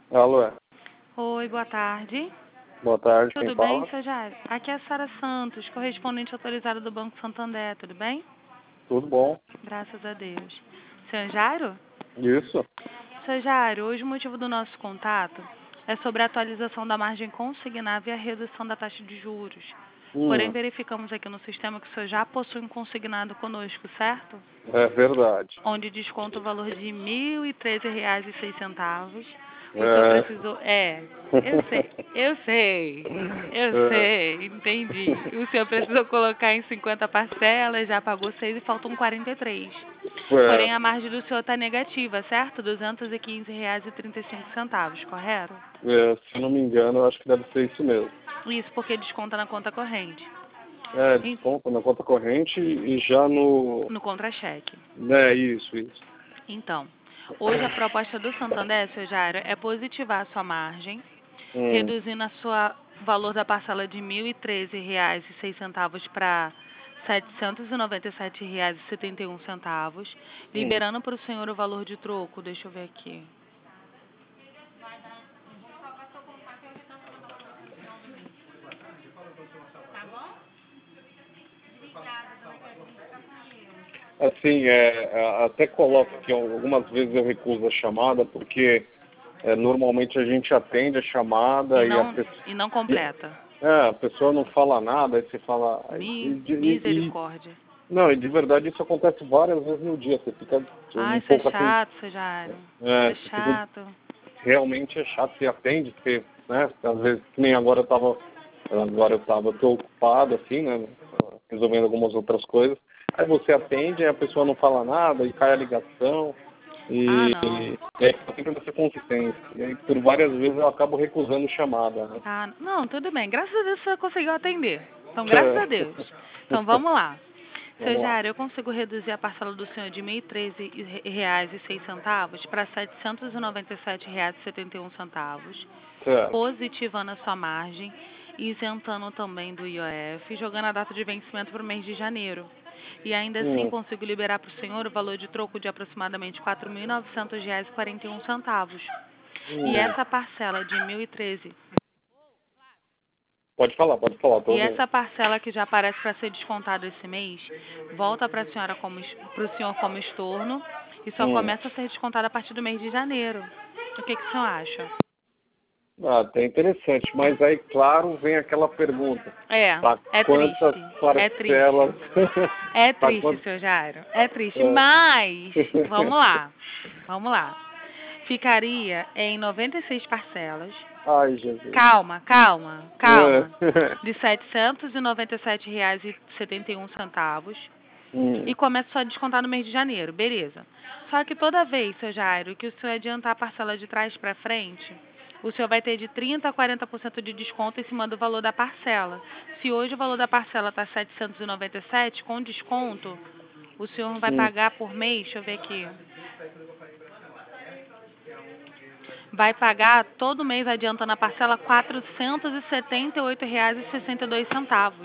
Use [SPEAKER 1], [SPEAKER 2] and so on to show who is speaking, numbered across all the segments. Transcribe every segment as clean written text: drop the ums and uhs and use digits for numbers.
[SPEAKER 1] Alô,
[SPEAKER 2] Oi, boa tarde.
[SPEAKER 1] boa tarde, quem
[SPEAKER 2] Tudo bem,
[SPEAKER 1] fala?
[SPEAKER 2] seu Jairo? Aqui é a Sara Santos, correspondente autorizada do Banco Santander, tudo bem?
[SPEAKER 1] Tudo bom?
[SPEAKER 2] Graças a Deus. Seu Jairo?
[SPEAKER 1] Isso?
[SPEAKER 2] Seu Jairo, hoje o motivo do nosso contato é sobre a atualização da margem consignável e a redução da taxa de juros. Porém, verificamos aqui no sistema que o senhor já possui um consignado conosco, certo?
[SPEAKER 1] É verdade.
[SPEAKER 2] Onde desconta o valor de R$ 1.013,06. O senhor
[SPEAKER 1] É.
[SPEAKER 2] precisou... eu sei, entendi. O senhor precisou colocar em 50 parcelas, já pagou 6 e faltam 43. Porém,
[SPEAKER 1] É,
[SPEAKER 2] a margem do senhor está negativa, certo? R$ 215,35, correto?
[SPEAKER 1] se eu não me engano, eu acho que deve ser isso mesmo.
[SPEAKER 2] Isso porque desconta na conta corrente.
[SPEAKER 1] É,
[SPEAKER 2] Em-
[SPEAKER 1] desconto na conta corrente e já no...
[SPEAKER 2] No contra-cheque.
[SPEAKER 1] É, isso.
[SPEAKER 2] Então, hoje a proposta do Santander, seu Jairo, é positivar a sua margem,
[SPEAKER 1] Hum,
[SPEAKER 2] reduzindo a sua valor da parcela de R$ 1.013,06 para R$ 797,71,
[SPEAKER 1] hum.
[SPEAKER 2] liberando para o senhor o valor de troco. Deixa eu ver aqui.
[SPEAKER 1] Assim, até coloco que algumas vezes eu recuso a chamada porque normalmente a gente atende a chamada e a pessoa...
[SPEAKER 2] E não completa.
[SPEAKER 1] A pessoa não fala nada, aí você fala...
[SPEAKER 2] Misericórdia.
[SPEAKER 1] Não, e de verdade isso acontece várias vezes no dia. Você fica
[SPEAKER 2] Ai,
[SPEAKER 1] um
[SPEAKER 2] isso é
[SPEAKER 1] pouco assim,
[SPEAKER 2] chato, seu Jairo. Isso é
[SPEAKER 1] você fica,
[SPEAKER 2] chato.
[SPEAKER 1] realmente é chato, você atende, porque, né, às vezes, que nem agora eu tô ocupado, assim, né, resolvendo algumas outras coisas. Aí você atende, aí a pessoa não fala nada, e cai a ligação,
[SPEAKER 2] Ah,
[SPEAKER 1] e,
[SPEAKER 2] não.
[SPEAKER 1] e aí sempre nessa consistência. E aí, por várias vezes eu acabo recusando chamada, né.
[SPEAKER 2] Ah, não, tudo bem. Graças a Deus você conseguiu atender. Então, graças a Deus. Então, vamos lá. Seu
[SPEAKER 1] Vamos lá.
[SPEAKER 2] Jair, eu consigo reduzir a parcela do senhor de R$ 1.013,06 para R$ 797,71,
[SPEAKER 1] Certo.
[SPEAKER 2] positivando a sua margem, isentando também do IOF, jogando a data de vencimento para o mês de janeiro. E ainda assim
[SPEAKER 1] Hum,
[SPEAKER 2] consigo liberar para o senhor o valor de troco de aproximadamente R$ 4.900,41. E
[SPEAKER 1] hum.
[SPEAKER 2] essa parcela de 1.013.
[SPEAKER 1] Pode falar, tô
[SPEAKER 2] E
[SPEAKER 1] ouvindo.
[SPEAKER 2] essa parcela que já aparece para ser descontada esse mês, volta para a senhora para o senhor como estorno e só
[SPEAKER 1] Hum.
[SPEAKER 2] começa a ser descontada a partir do mês de janeiro. O que o senhor acha?
[SPEAKER 1] Ah, até interessante, mas aí, claro, vem aquela pergunta. Tá
[SPEAKER 2] É
[SPEAKER 1] quantas
[SPEAKER 2] triste. É triste.
[SPEAKER 1] parcelas...
[SPEAKER 2] É
[SPEAKER 1] tá
[SPEAKER 2] triste,
[SPEAKER 1] quantas...
[SPEAKER 2] seu Jairo. É triste.
[SPEAKER 1] É.
[SPEAKER 2] Mas, vamos lá. Vamos lá. Ficaria em 96 parcelas.
[SPEAKER 1] Ai, Jesus.
[SPEAKER 2] Calma, calma, calma.
[SPEAKER 1] É.
[SPEAKER 2] De R$ 797,71.
[SPEAKER 1] Hum,
[SPEAKER 2] E começa só a descontar no mês de janeiro, beleza. Só que toda vez, seu Jairo, que o senhor adiantar a parcela de trás para frente, o senhor vai ter de 30% a 40% de desconto em cima do valor da parcela. Se hoje o valor da parcela está 797, com desconto, o senhor vai
[SPEAKER 1] hum.
[SPEAKER 2] pagar por mês, deixa eu ver aqui, vai pagar todo mês adiantando a parcela R$ 478,62.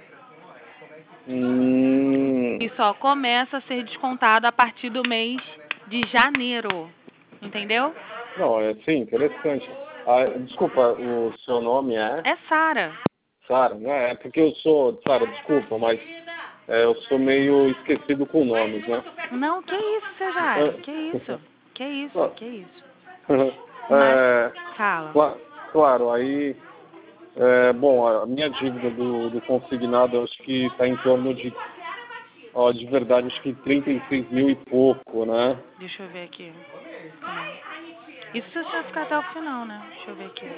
[SPEAKER 2] E
[SPEAKER 1] Hum.
[SPEAKER 2] só começa a ser descontado a partir do mês de janeiro. Entendeu?
[SPEAKER 1] Não, é sim, interessante. Ah, desculpa, o seu nome é
[SPEAKER 2] É Sara.
[SPEAKER 1] Sara, né? É porque eu sou, Sara, desculpa, mas eu sou meio esquecido com nomes, né?
[SPEAKER 2] Não, que isso, seu Jairo? Que isso? Que isso?
[SPEAKER 1] Ah,
[SPEAKER 2] Que isso? Mas,
[SPEAKER 1] é,
[SPEAKER 2] fala.
[SPEAKER 1] claro, aí, bom, a minha dívida do consignado, eu acho que está em torno de, ó, de verdade, acho que 36 mil e pouco, né?
[SPEAKER 2] Deixa eu ver aqui. Isso se você ficar até o final, né? Deixa eu ver aqui.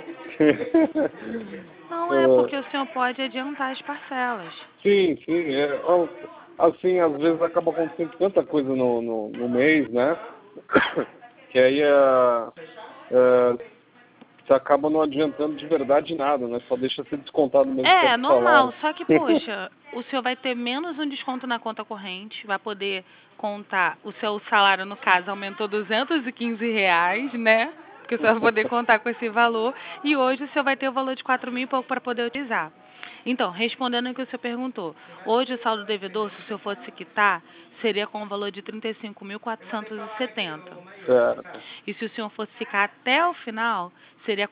[SPEAKER 2] Não é
[SPEAKER 1] Ah,
[SPEAKER 2] porque o senhor pode adiantar as parcelas.
[SPEAKER 1] sim, assim, às vezes acaba acontecendo tanta coisa no mês, né? Que aí você acaba não adiantando de verdade nada, né? Só deixa ser descontado mesmo
[SPEAKER 2] É,
[SPEAKER 1] todo o salário.
[SPEAKER 2] normal. Só que, poxa, o senhor vai ter menos um desconto na conta corrente, vai poder contar, o seu salário, no caso, aumentou R$ 215, né? Porque o senhor vai poder contar com esse valor. E hoje o senhor vai ter o valor de 4 mil e pouco para poder utilizar. Então, respondendo o que o senhor perguntou, hoje o saldo devedor, se o senhor fosse quitar, seria com o valor de 35.470.
[SPEAKER 1] Certo.
[SPEAKER 2] E se o senhor fosse ficar até o final, seria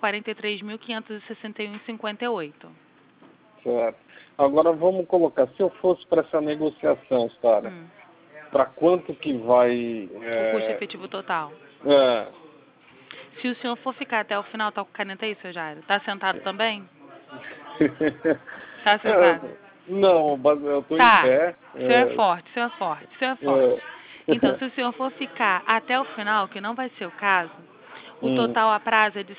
[SPEAKER 2] 43.561,58.
[SPEAKER 1] Certo. Agora vamos colocar, se eu fosse para essa negociação, Sara, para quanto que vai...
[SPEAKER 2] O custo efetivo total.
[SPEAKER 1] É.
[SPEAKER 2] Se o senhor for ficar até o final, tá com caneta aí, seu Jairo? Tá sentado também? Tá sentado?
[SPEAKER 1] Não, eu estou
[SPEAKER 2] Tá.
[SPEAKER 1] em pé.
[SPEAKER 2] O senhor é forte, o senhor é forte, o senhor é forte. Então, se o senhor for ficar até o final, que não vai ser o caso, o total a prazo é de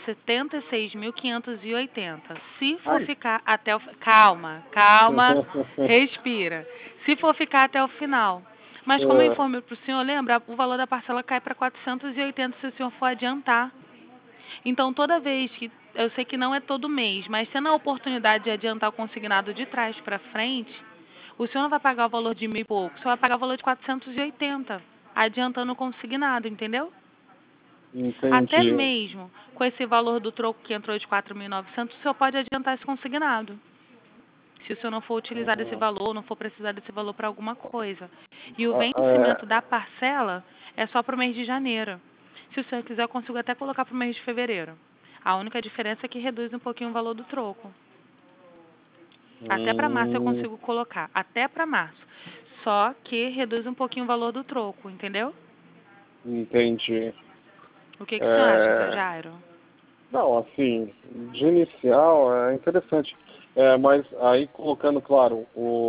[SPEAKER 2] 76.580. Se for ficar até o... Calma, respira. Se for ficar até o final. Mas como eu informei para o senhor, lembra? O valor da parcela cai para 480 se o senhor for adiantar. Então, toda vez que... Eu sei que não é todo mês, mas tendo a oportunidade de adiantar o consignado de trás para frente, o senhor não vai pagar o valor de 1.000 e pouco, o senhor vai pagar o valor de 480, adiantando o consignado, entendeu?
[SPEAKER 1] Entendi.
[SPEAKER 2] Até mesmo com esse valor do troco que entrou de 4.900, o senhor pode adiantar esse consignado. Se o senhor não for utilizar esse valor, não for precisar desse valor para alguma coisa. E o vencimento da parcela é só para o mês de janeiro. Se o senhor quiser, eu consigo até colocar para o mês de fevereiro. A única diferença é que reduz um pouquinho o valor do troco. Até para março eu consigo colocar. Até para março. Só que reduz um pouquinho o valor do troco, entendeu?
[SPEAKER 1] Entendi.
[SPEAKER 2] O que o senhor acha, seu Jairo?
[SPEAKER 1] Não, assim, de inicial é interessante. Mas aí colocando, claro,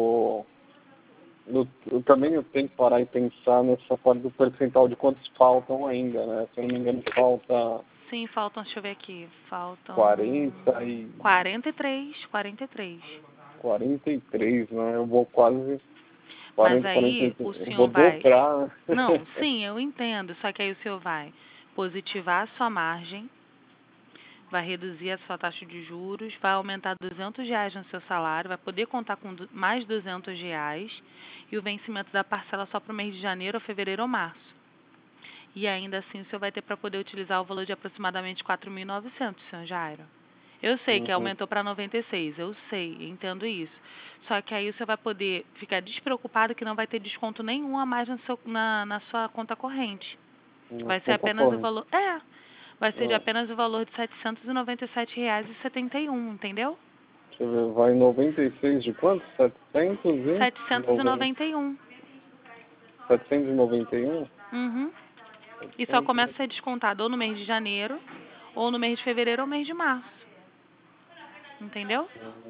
[SPEAKER 1] eu também tenho que parar e pensar nessa parte do percentual de quantos faltam ainda, né? Se eu não me engano, falta...
[SPEAKER 2] Sim, faltam, deixa eu ver aqui, faltam... 43.
[SPEAKER 1] 43, né? Eu vou quase... 40,
[SPEAKER 2] Mas aí
[SPEAKER 1] 43,
[SPEAKER 2] o
[SPEAKER 1] eu
[SPEAKER 2] senhor
[SPEAKER 1] vou
[SPEAKER 2] vai...
[SPEAKER 1] dobrar.
[SPEAKER 2] Não, sim, eu entendo, só que aí o senhor vai positivar a sua margem, vai reduzir a sua taxa de juros, vai aumentar R$ 200 no seu salário, vai poder contar com mais R$ 200 e o vencimento da parcela só para o mês de janeiro, fevereiro ou março. E ainda assim o senhor vai ter para poder utilizar o valor de aproximadamente 4.900, senhor Jairo. Eu sei que aumentou para 96, eu sei, entendo isso. Só que aí você vai poder ficar despreocupado que não vai ter desconto nenhum a mais na sua conta corrente. Vai ser apenas o valor... vai ser de apenas o valor de R$ 797,71, entendeu?
[SPEAKER 1] Deixa eu ver, vai 96 de quanto?
[SPEAKER 2] 791.
[SPEAKER 1] 791?
[SPEAKER 2] Uhum. E só começa a ser descontado ou no mês de janeiro, ou no mês de fevereiro ou mês de março. Entendeu?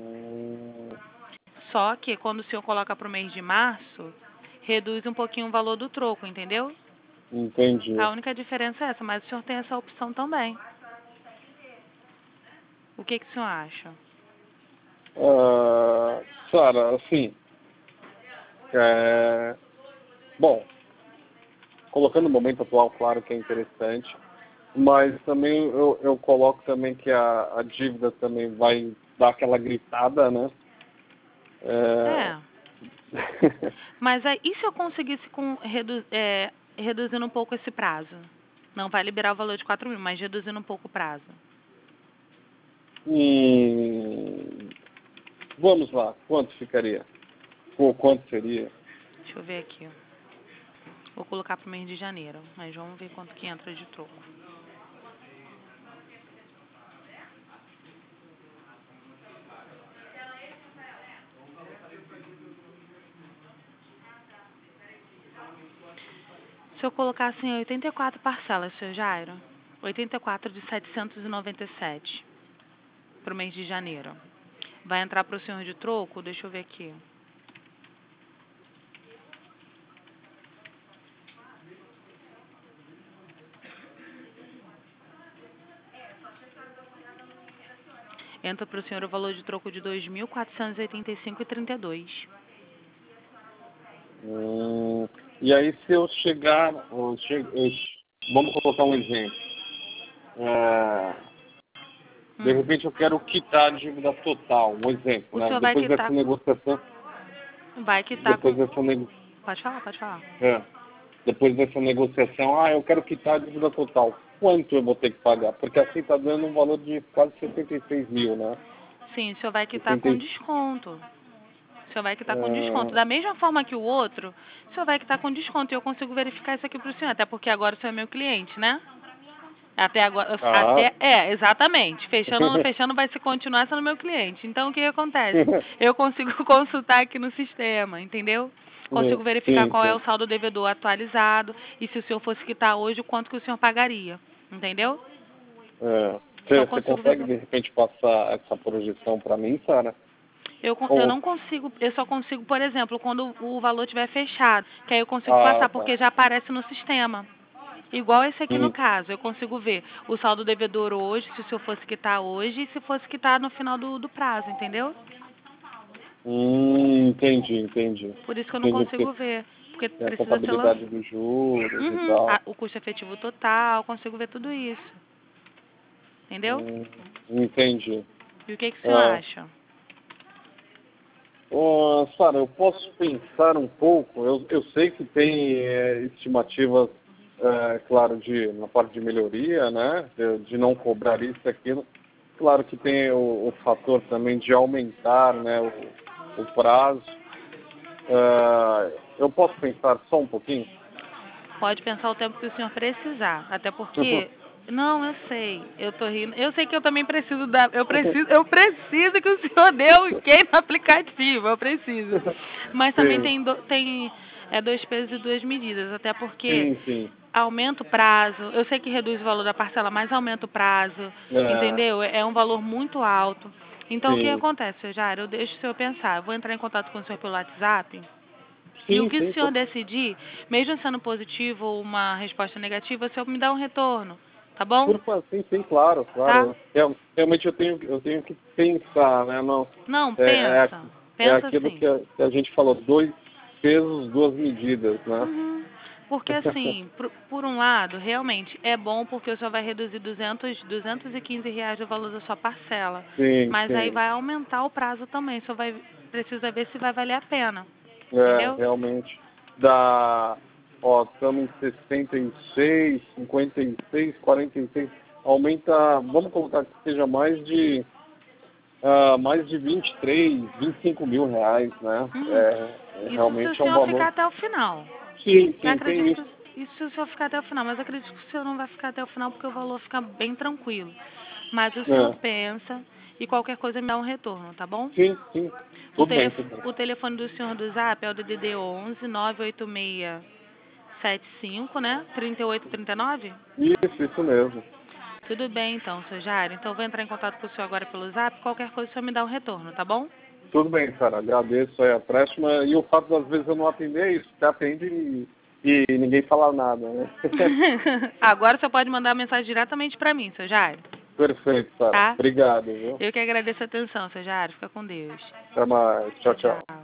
[SPEAKER 2] Só que quando o senhor coloca para o mês de março, reduz um pouquinho o valor do troco, entendeu?
[SPEAKER 1] Entendi.
[SPEAKER 2] A única diferença é essa, mas o senhor tem essa opção também. O que o senhor acha?
[SPEAKER 1] Sara, assim, bom, colocando o momento atual, claro que é interessante, mas também eu coloco também que a dívida também vai dar aquela gritada, né?
[SPEAKER 2] Mas aí, e se eu conseguisse reduzindo um pouco esse prazo? Não vai liberar o valor de 4.000, mas reduzindo um pouco o prazo.
[SPEAKER 1] Vamos lá, quanto ficaria? Ou quanto seria?
[SPEAKER 2] Deixa eu ver aqui. Vou colocar para o mês de janeiro, mas vamos ver quanto que entra de troco. Se eu colocar assim 84 parcelas, seu Jairo, 84 de 797 para o mês de janeiro. Vai entrar para o senhor de troco? Deixa eu ver aqui. Entra para o senhor o valor de troco de R$ 2.485,32.
[SPEAKER 1] E aí se eu chegar, vamos colocar um exemplo. De repente eu quero quitar a dívida total, um exemplo, né? Depois dessa negociação.
[SPEAKER 2] Vai quitar
[SPEAKER 1] depois dessa
[SPEAKER 2] Pode falar.
[SPEAKER 1] Depois dessa negociação, eu quero quitar a dívida total. Quanto eu vou ter que pagar? Porque assim está dando um valor de quase 76 mil, né?
[SPEAKER 2] Sim, o senhor vai quitar com desconto. O senhor vai quitar com desconto. Da mesma forma que o outro, o senhor vai quitar com desconto. E eu consigo verificar isso aqui para o senhor, até porque agora o senhor é meu cliente, né? Até agora, exatamente. Fechando ou não fechando, vai se continuar sendo meu cliente. Então, o que acontece? Eu consigo consultar aqui no sistema, entendeu? Consigo verificar qual é o saldo devedor atualizado e se o senhor fosse quitar hoje, o quanto que o senhor pagaria, entendeu?
[SPEAKER 1] Você consegue, de repente, passar essa projeção para mim, Sara?
[SPEAKER 2] Eu não consigo, eu só consigo, por exemplo, quando o valor estiver fechado, que aí eu consigo passar, porque já aparece no sistema. Igual esse aqui no caso, eu consigo ver o saldo devedor hoje, se o senhor fosse quitar hoje, e se fosse quitar no final do prazo, entendeu?
[SPEAKER 1] Entendi.
[SPEAKER 2] Por isso que eu não consigo ver. Porque
[SPEAKER 1] a
[SPEAKER 2] precisa
[SPEAKER 1] contabilidade dos juros e tal.
[SPEAKER 2] O custo efetivo total, consigo ver tudo isso. Entendeu?
[SPEAKER 1] Entendi.
[SPEAKER 2] E o que o senhor acha?
[SPEAKER 1] Sara, eu posso pensar um pouco. Eu sei que tem estimativas, claro, na parte de melhoria, né? De não cobrar isso e aquilo. Claro que tem o fator também de aumentar, né, o prazo. Eu posso pensar só um pouquinho?
[SPEAKER 2] Pode pensar o tempo que o senhor precisar. Até porque... Não, eu sei. Eu tô rindo. Eu sei que eu também preciso eu preciso que o senhor dê o ok no aplicativo. Eu preciso. Mas também tem dois pesos e duas medidas. Até porque aumenta o prazo. Eu sei que reduz o valor da parcela, mas aumenta o prazo. Entendeu? É um valor muito alto. Então, o que acontece, senhor Jairo? Eu deixo o senhor pensar. Eu vou entrar em contato com o senhor pelo WhatsApp. E o que o senhor decidir, mesmo sendo positivo ou uma resposta negativa, o senhor me dá um retorno, tá bom?
[SPEAKER 1] Sim, claro.
[SPEAKER 2] Tá?
[SPEAKER 1] Realmente eu tenho que pensar, né?
[SPEAKER 2] Não, pensa. Pensa
[SPEAKER 1] aquilo
[SPEAKER 2] assim.
[SPEAKER 1] que a gente falou, 2 pesos, 2 medidas, né?
[SPEAKER 2] Porque assim, por um lado, realmente é bom porque o senhor vai reduzir R$215 o valor da sua parcela. Mas aí vai aumentar o prazo também, o senhor precisa ver se vai valer a pena. Entendeu?
[SPEAKER 1] Realmente. Estamos em 66, 56, 46. Aumenta, vamos colocar que seja mais de 23, 25 mil reais, né? Realmente
[SPEAKER 2] se o senhor ficar até o final.
[SPEAKER 1] Sim, tem isso.
[SPEAKER 2] Isso se o senhor ficar até o final, mas eu acredito que o senhor não vai ficar até o final porque o valor fica bem tranquilo. Mas o senhor pensa e qualquer coisa me dá um retorno, tá bom?
[SPEAKER 1] Sim. Tudo bem.
[SPEAKER 2] O telefone do senhor do Zap é o DDD 11 98675, né? 3839?
[SPEAKER 1] Isso mesmo.
[SPEAKER 2] Tudo bem então, seu Jairo. Então eu vou entrar em contato com o senhor agora pelo Zap. Qualquer coisa o senhor me dá um retorno, tá bom?
[SPEAKER 1] Tudo bem, Sara. Agradeço aí a próxima. E o fato das vezes eu não atender é isso. Você atende e ninguém fala nada, né?
[SPEAKER 2] Agora você pode mandar mensagem diretamente para mim, seu Jairo.
[SPEAKER 1] Perfeito, Sara.
[SPEAKER 2] Tá?
[SPEAKER 1] Obrigado, viu?
[SPEAKER 2] Eu que agradeço a atenção, seu Jairo. Fica com Deus.
[SPEAKER 1] Até mais. Tchau.